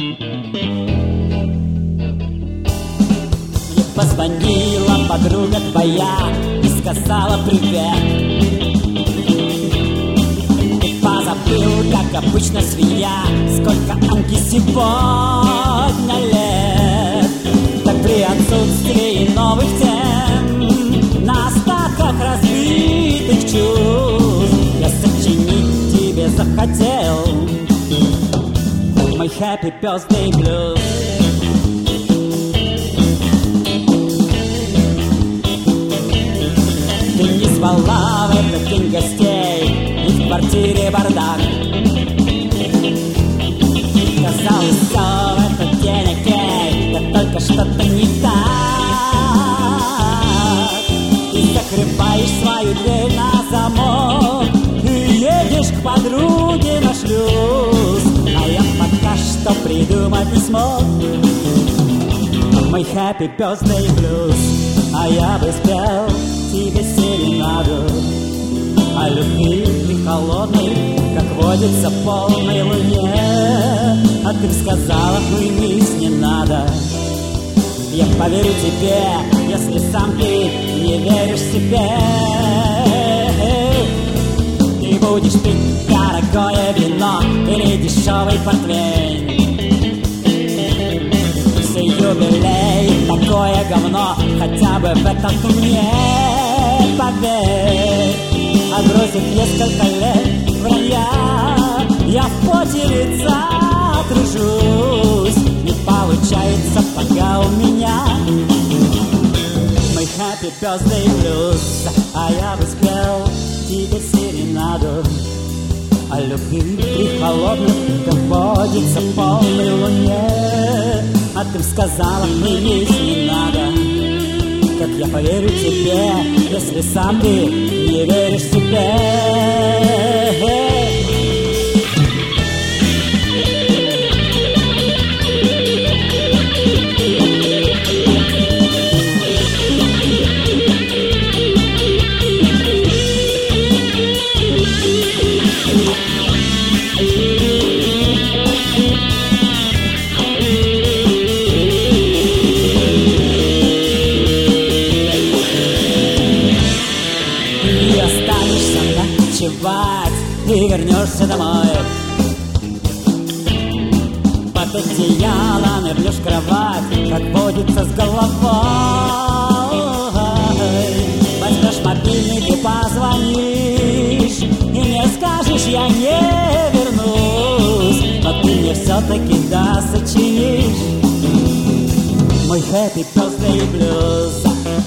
Мне позвонила подруга твоя и сказала привет. Ты позабыл, как обычно, свинья, сколько Аньке сегодня лет. Так при отсутствии новых тем, на остатках разбитых чувств, я сочинить тебе захотел мой Happy Birthday Blues. Ты не звала в этот день гостей, и в квартире бардак. Казалось, все в этот день окей, да только что-то не так. Ты закрываешь свою дверь на замок и едешь к подруге на шлюз, а я пока что придумать не смог мой Happy Birthday Blues. А я бы спел тебе серенаду о любви ты холодной, как водится в полной луне. А ты сказала, уймись, не надо. Я поверю тебе, если сам ты не веришь себе. Ты будешь пить дорогое вино или дешевый портвейн. Все юбилей такое говно, хотя бы в этом ты мне поверь. Отбросив несколько лет вранья, я в поте лица тружусь. Не получается пока у меня мой Happy Birthday Blues. А я бы спел тебе серенаду о любви при холодных, как водится в полной луне. А ты сказала, мне не надо. Как я поверю тебе, если сам ты не веришь себе? И вернешься домой, под одеяло нырнешь в кровать, как водится с головой. Возьмешь мобильник и позвонишь, и мне скажешь, я не вернусь, но ты мне все-таки да сочинишь мой Happy Birthday Blues.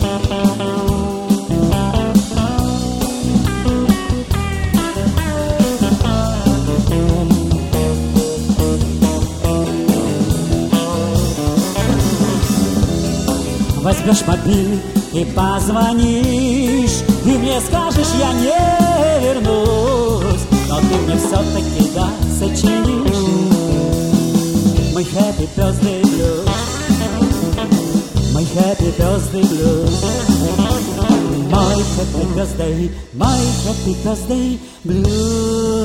Возьмешь мобильник и позвонишь, и мне скажешь, я не вернусь, но ты мне все-таки да сочинишь мой Happy Birthday Blues. Мой Happy Birthday Blues. Мой Happy Birthday, мой Happy Birthday Blues.